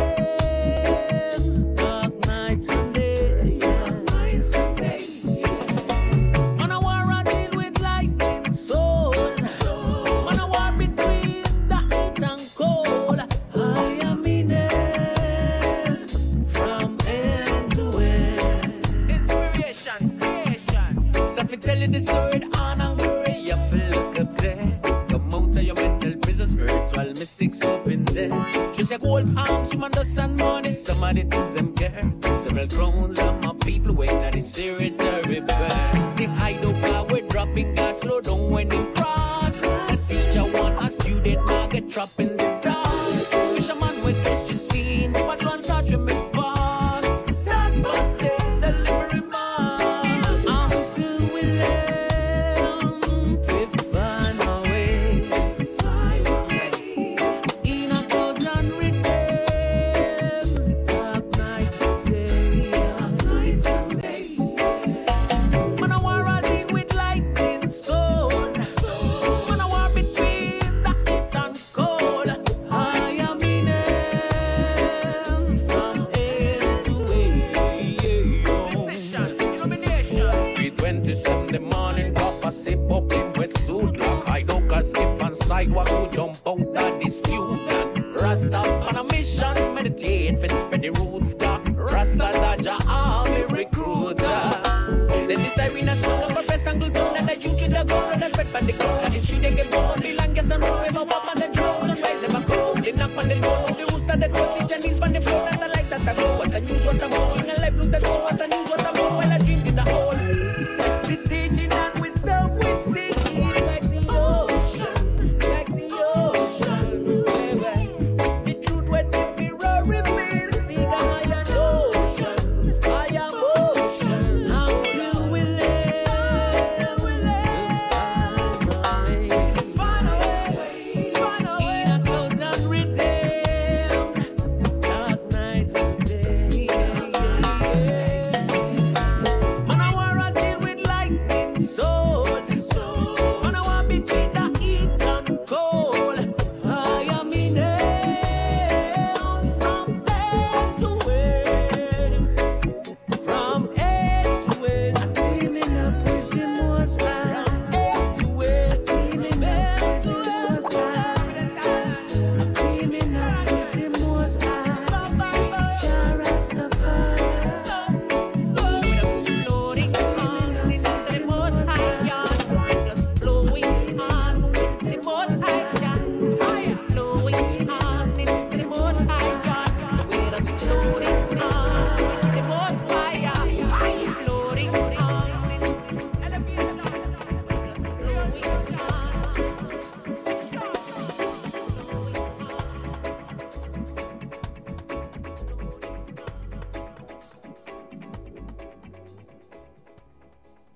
Dark nights and days. Dark nights and days. Tell you this word on and worry, you feel look up there. Come out of your mental prison, spiritual mystics up in there. Just your goals, arms, human dust and money. Some of the things them care. Several crowns and my people waiting at the series to repair. The hideout power dropping gas, slow down when you cross. A teacher want a student now get trapped in the dark. Fisherman with catch you seen, but one such a make boss. That's my thing, delivery man. Sidewalk who jump out of dispute and Rasta on a mission, meditate for spread the roots. Got Rasta Dodger army recruiter. Then this arena song of a press angle down and the youth with the gun and the spread by the crowd. And the student get born, the longest and roll ever walk on the drums and rise them a crow. They knock on the door, the rooster the crowd, the Chinese on the floor, and I like that I go. What the news, what the motion, and life look the door, what the news, what the moon, while I drink in the hole. The teaching and wisdom we seek it like the ocean.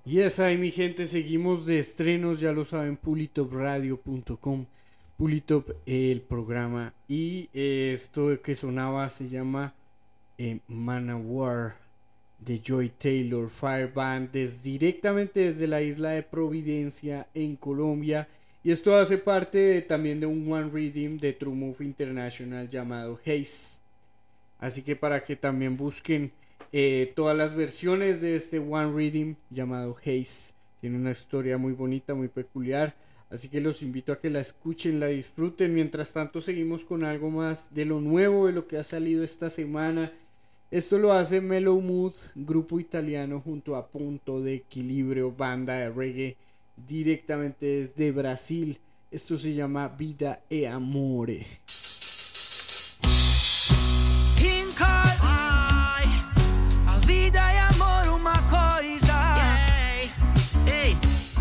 Y es ahí, mi gente, seguimos de estrenos, ya lo saben, pulitop radio punto com, Pulitop, el programa, y eh, esto que sonaba se llama eh, Manowar de Joy Taylor, Fire Band, desde, directamente desde la isla de Providencia en Colombia, y esto hace parte de, también de un One Rhythm de True Move International llamado Haze, así que para que también busquen Eh, todas las versiones de este One Rhythm llamado Haze. Tiene una historia muy bonita, muy peculiar, así que los invito a que la escuchen, la disfruten. Mientras tanto seguimos con algo más de lo nuevo, de lo que ha salido esta semana. Esto lo hace Mellow Mood, grupo italiano, junto a Punto de Equilibrio, banda de reggae directamente desde Brasil. Esto se llama Vida e Amore. Vida e amor, uma coisa. Yeah. Hey.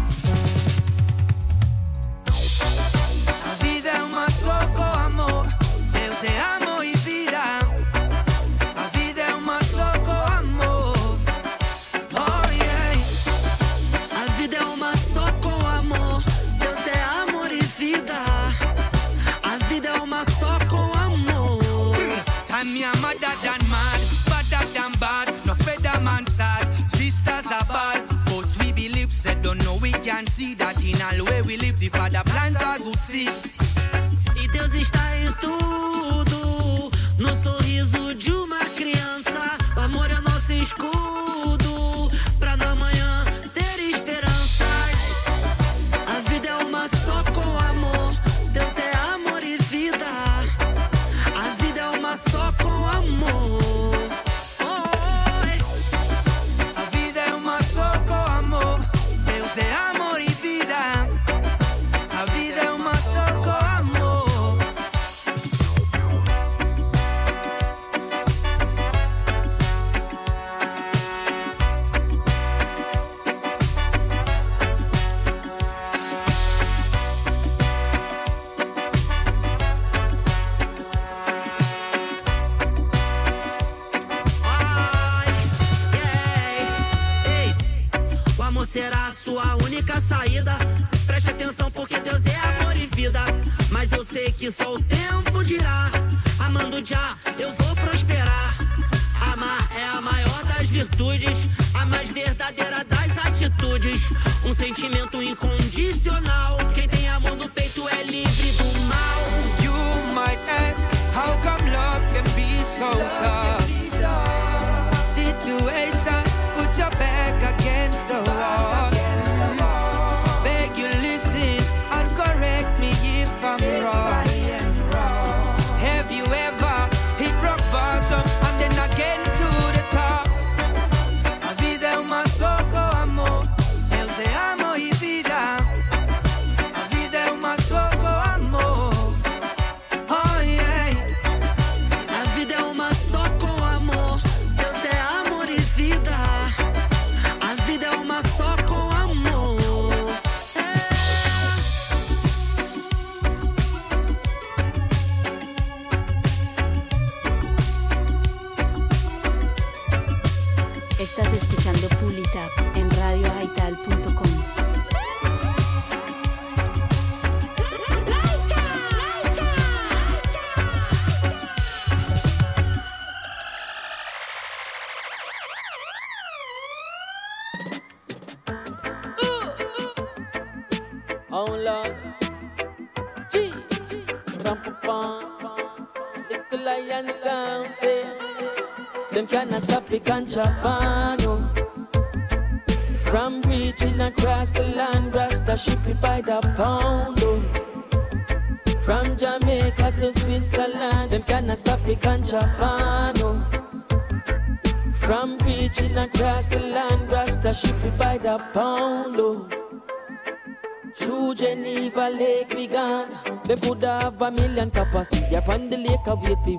A vida é uma só com amor. Deus é amor e vida. A vida é uma só com amor. Oh yeah. A vida é uma só com amor. Deus é amor e vida. A vida é uma só com amor. Time me a mother than mad, badder than bad. Man sad, sisters are bad, but we believe said don't know we can see that in all way we live the Father plant a good seed. E Deus está em tudo, no sorriso de uma criança. O amor é nosso escudo, pra na manhã ter esperanças. A vida é uma só com amor, Deus é amor e vida. A vida é uma só com amor. Será a sua única saída. Preste atenção porque Deus é amor e vida. Mas eu sei que só o tempo dirá. Amando já eu vou prosperar. Amar é a maior das virtudes, a mais verdadeira das atitudes. Um sentimento incondicional. Quem tem amor no peito é livre do mal. You might ask, how come love can be so tough? Situations put your back against the wall. Beg you listen and correct me if I'm wrong. Have you ever hit rock bottom and then again to the top? A vida é uma só com amor. Deus é amor e vida. A vida é uma só com amor. Oh yeah. A vida é uma só com amor. Deus é amor e vida. A vida é uma só com amor. Estás escuchando Pulitap en radio aital punto com. Oh Lord, G, Rampapam, Little Lion sound say, them cannot stop the contraband from reaching across the land. Rasta ship it by the pound. Oh. From Jamaica to Switzerland, them cannot stop the contraband. Oh. From reaching across the land, Rasta ship it by the pound. Oh. Through Geneva Lake we gone. They could have a million capacity upon the lake of wait for we.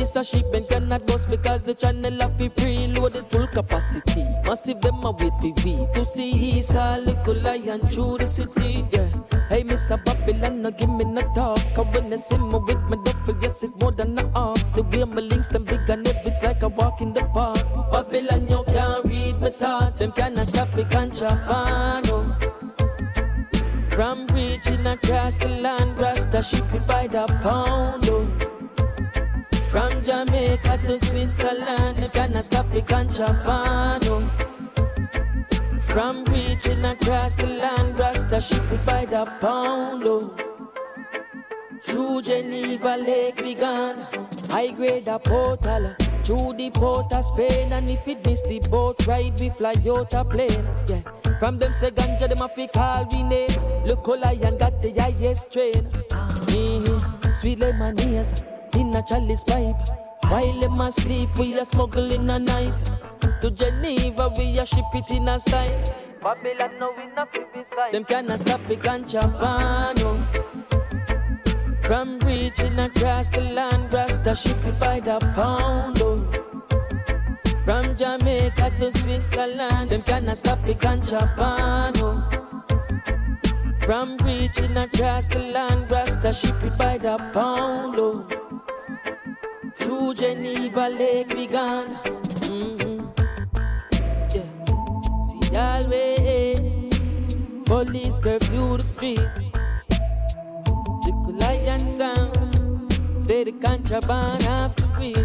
this a shipment cannot bust because the channel have fi free loaded full capacity. Massive them a wait for we to see he's a little lion through the city. Yeah. Hey, Mister Babylon, no give me no talk. Cause when I see me with my duffel, yes, it more than a half. The way my links them big and heavy, it's like a walk in the park. Babylon, you can't read my thoughts. Them cannot stop me, can't chop on, oh. From reaching across the land, Rasta ship it by the pound, oh. From Jamaica to Switzerland, them cannot stop me, can't chop on, oh. From reaching across the land, Rasta ship it by the pound, oh. Through Geneva Lake began, high grade a portal. Through the port of Spain, and if it miss the boat ride, we fly out a plane. Yeah. From them say ganja, them a fi call we name. Look how lion got the highest train. Mm-hmm. Sweet lemonades in a chalice pipe. While them a sleep, we a smuggle in a night. To Geneva, we a ship it in a style. Babylon, no we not fi beside. Them cannot stop it, ganja pan, oh. From reaching across the land, Rasta ship it by the pound, oh. From Jamaica to Switzerland, them cannot stop it, can't chop on, oh. From reaching across the land, Rasta ship it by the pound, oh. Through Geneva Lake began, mm-hmm. Yeah. See always, police curfew the street. Little lion sound, say the contraband have to reach.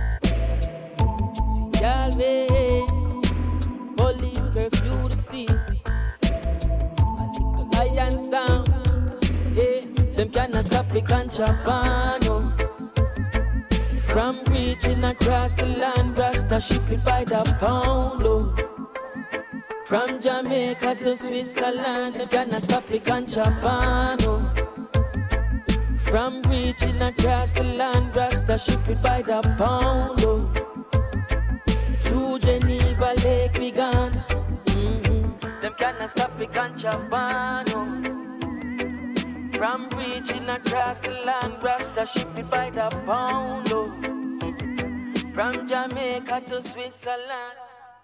See always, police curfew the sea. A little lion sound, yeah, them cannot stop the contraband, oh. From reaching across the land, Rasta ship it by the pound, oh. From Jamaica to Switzerland, them cannot stop the contraband, oh. From reaching across the land, Rasta ship it by the pound, oh. Through Geneva Lake began, mm-hmm. Them cannot stop the contraband, oh. From reaching across the land, Rasta ship it by the pound, oh. From Jamaica to Switzerland.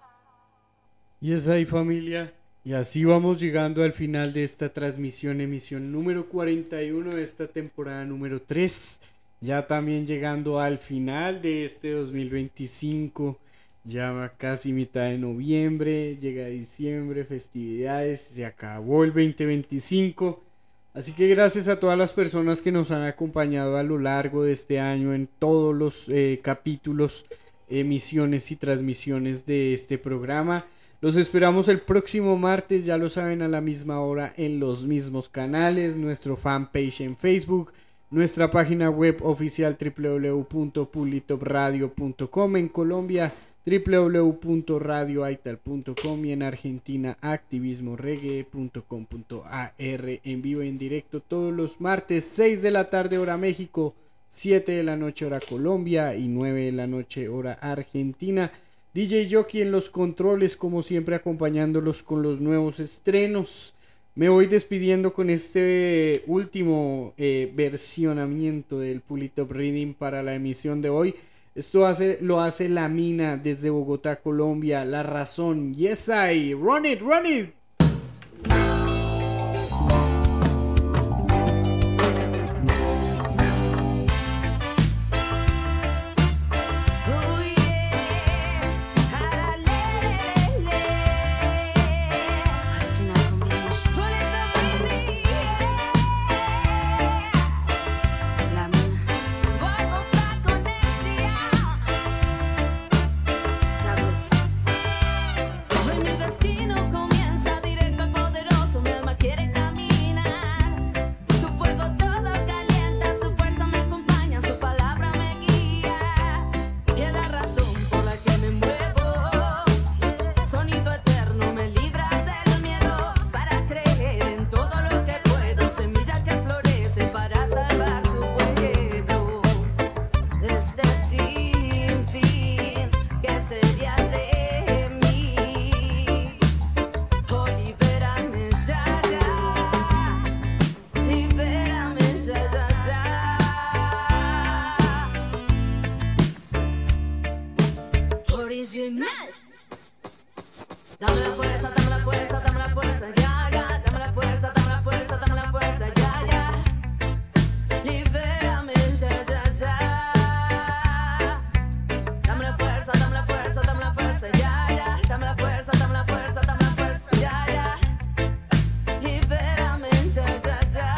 Y es ahí, familia. Y así vamos llegando al final de esta transmisión, emisión número cuarenta y uno de esta temporada número tres. Ya también llegando al final de este dos mil veinticinco. Ya va casi mitad de noviembre, llega diciembre, festividades, se acabó el veinte veinticinco. Así que gracias a todas las personas que nos han acompañado a lo largo de este año en todos los eh, capítulos, emisiones y transmisiones de este programa. Los esperamos el próximo martes, ya lo saben, a la misma hora en los mismos canales, nuestro fanpage en Facebook, nuestra página web oficial doble u doble u doble u punto pulitop radio punto com, en Colombia doble u doble u doble u punto radio aital punto com y en Argentina activismo reggae punto com punto a r, en vivo y en directo todos los martes, seis de la tarde hora México, siete de la noche hora Colombia y nueve de la noche hora Argentina. D J Jockey en los controles, como siempre, acompañándolos con los nuevos estrenos. Me voy despidiendo con este último eh, versionamiento del Pulitop Reading para la emisión de hoy. Esto hace, lo hace La Mina desde Bogotá, Colombia. La Razón. Yes, I. Run it, run it. original. Dame la fuerza, dame la fuerza, dame la fuerza, ya, ya. Dame la fuerza, dame la fuerza, dame la fuerza, ya, ya. Libérame, ya, ya, ya. Dame la fuerza, dame la fuerza, dame la fuerza, ya, ya. Dame la fuerza, dame la fuerza, dame la fuerza, ya, ya. Libérame, ya, ya, ya.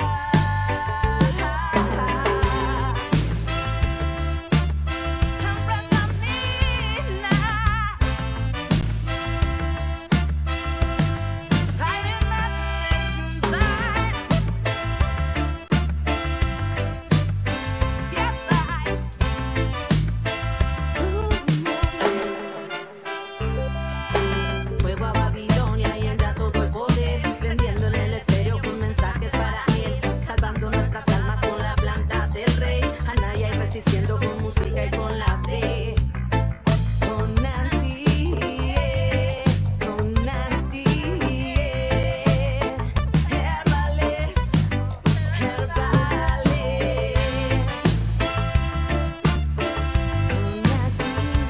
Fuego a Babilonia y anda todo el poder, prendiendo en el estéreo con mensajes para él, salvando nuestras almas con la planta del rey, Anaya y resistiendo con música y con la fe. Con Nati, con Nati, herbales, herbales. Con Nati.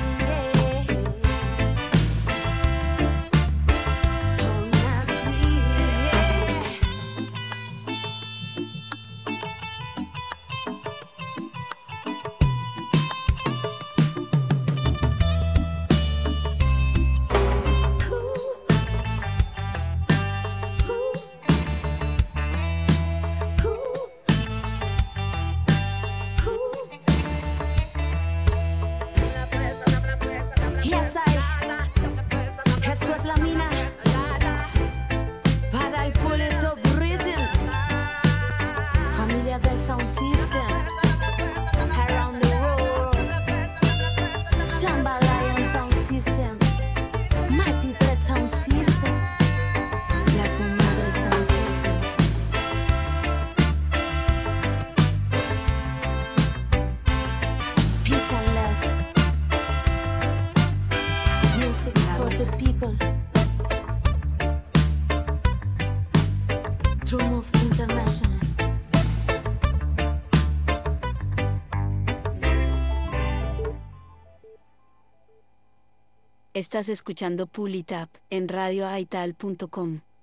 Yes, I. Esto es la mina para el Pulito Rhythm, familia del Sound System, around the world, Chamba Lion Sound System, Mighty Threat Sound System, la comadre Sound System. Peace and love. Music for the people. True Move International. Estás escuchando Pull It Up en radio aital punto com.